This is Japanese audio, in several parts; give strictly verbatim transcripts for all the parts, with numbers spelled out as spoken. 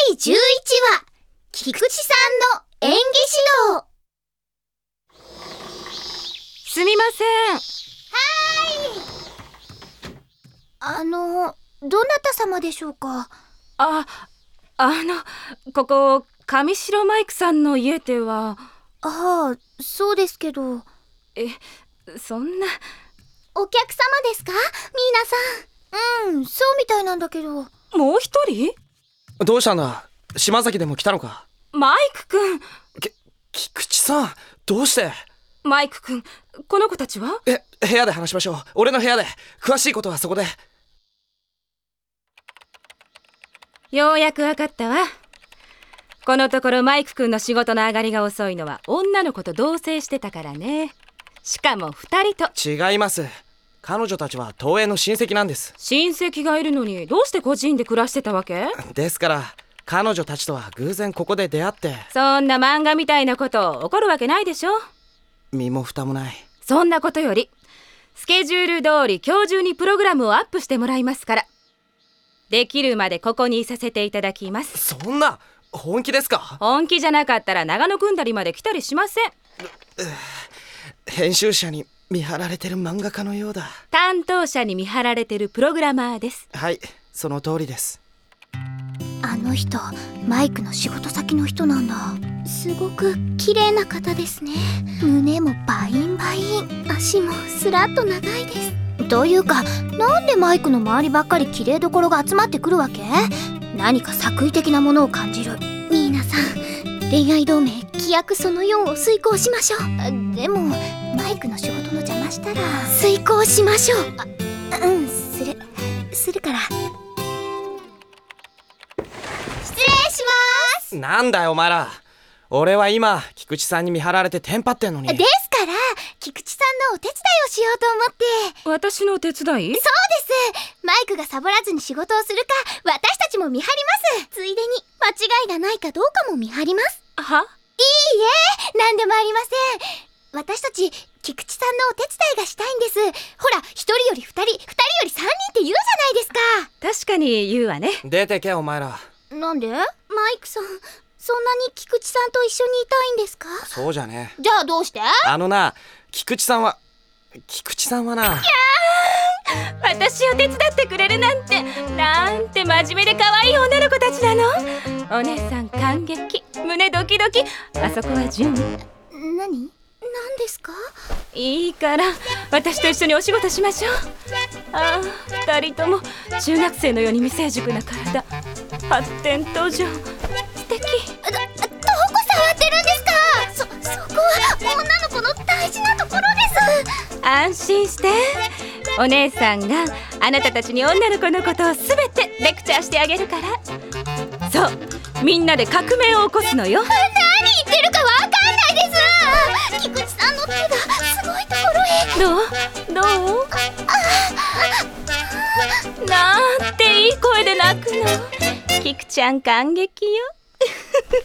だいじゅういちわ菊池さんの演技指導。 すみません。 はーい。あの、どなた様でしょうか？ あ、あの、ここ上白マイクさんの家では。 ああ、そうですけど。 え、そんな。 お客様ですか、ミーナさん？うん、そうみたいなんだけど。もう一人？ どうしたんだ？島崎でも来たのか？ マイクくん。 き、菊池さん、どうして？ マイクくん、この子たちは？ え、部屋で話しましょう。俺の部屋で。詳しいことはそこで。 ようやくわかったわ。このところマイクくんの仕事の上がりが遅いのは女の子と同棲してたからね。しかも二人と。 違います。彼女たちは東映の親戚なんです。 親戚がいるのにどうして個人で暮らしてたわけ？ ですから彼女たちとは偶然ここで出会って。 そんな漫画みたいなこと起こるわけないでしょ。 身も蓋もない。 そんなことよりスケジュール通り今日中にプログラムをアップしてもらいますから。できるまでここにいさせていただきます。 そんな、本気ですか？ 本気じゃなかったら長野くんだりまで来たりしません。 編集者に見張られてる漫画家のようだ。 担当者に見張られてるプログラマーです。 はい、その通りです。 あの人、マイクの仕事先の人なんだ。すごく綺麗な方ですね。胸もバインバイン、足もスラッと長いです。というか、なんでマイクの周りばっかり綺麗どころが集まってくるわけ？何か作為的なものを感じる。ミーナさん、恋愛同盟規約そのよんを遂行しましょう。でもマイクの仕事の邪魔したら遂行しましょう。あ、うん、するするから。失礼します。 なんだよお前ら。俺は今菊池さんに見張られてテンパってんのに。 ですから菊池さんのお手伝いをしようと思って。 私のお手伝い？ そうです。マイクがサボらずに仕事をするか私たちも見張ります。ついでに間違いがないかどうかも見張ります。 は？いいえ、何でもありません。私たち菊池さんのお手伝いがしたいんです。ほら、一人より二人、二人より三人って言うじゃないですか。 確かに言うわね。 出てけお前ら。 なんで？マイクさん、そんなに菊池さんと一緒にいたいんですか？ そうじゃね。 じゃあどうして？ あのな、菊池さんは菊池さんはな。いやー、私を手伝ってくれるなんて、なんて真面目で可愛い女の子たちなの。お姉さん感激、胸ドキドキ。あそこは純。 何？何ですか？ いいから私と一緒にお仕事しましょう。ああ、二人とも中学生のように未成熟な体、発展途上、素敵。 ど、どこ触ってるんですか？そ、そこは女の子の大事なところです。 安心して。お姉さんがあなたたちに女の子のことをすべてレクチャーしてあげるから。そう、みんなで革命を起こすのよ。 何言ってるかわかんないです。菊池さんの手がすごいところへ。 どう？どう？なんていい声で泣くの。菊ちゃん感激よ。 マイ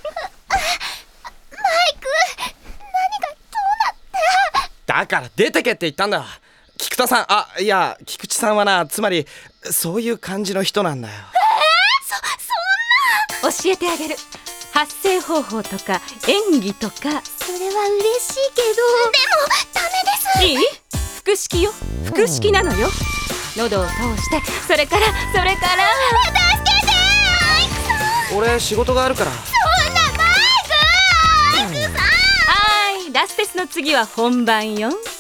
ク、何がどうなって？ だから出てけって言ったんだ。菊田さん、あ、いや菊池さんはな、つまりそういう感じの人なんだよ。 えー、そ、そんな。 教えてあげる。発声方法とか演技とか。 それは嬉しいけど。でもダメです。 いい？腹式よ。腹式なのよ。喉を通して、それからそれから。助けてマイクさん。 俺仕事があるから。 そんなマイクマイクさん。 はい、ラステスの次は本番よ。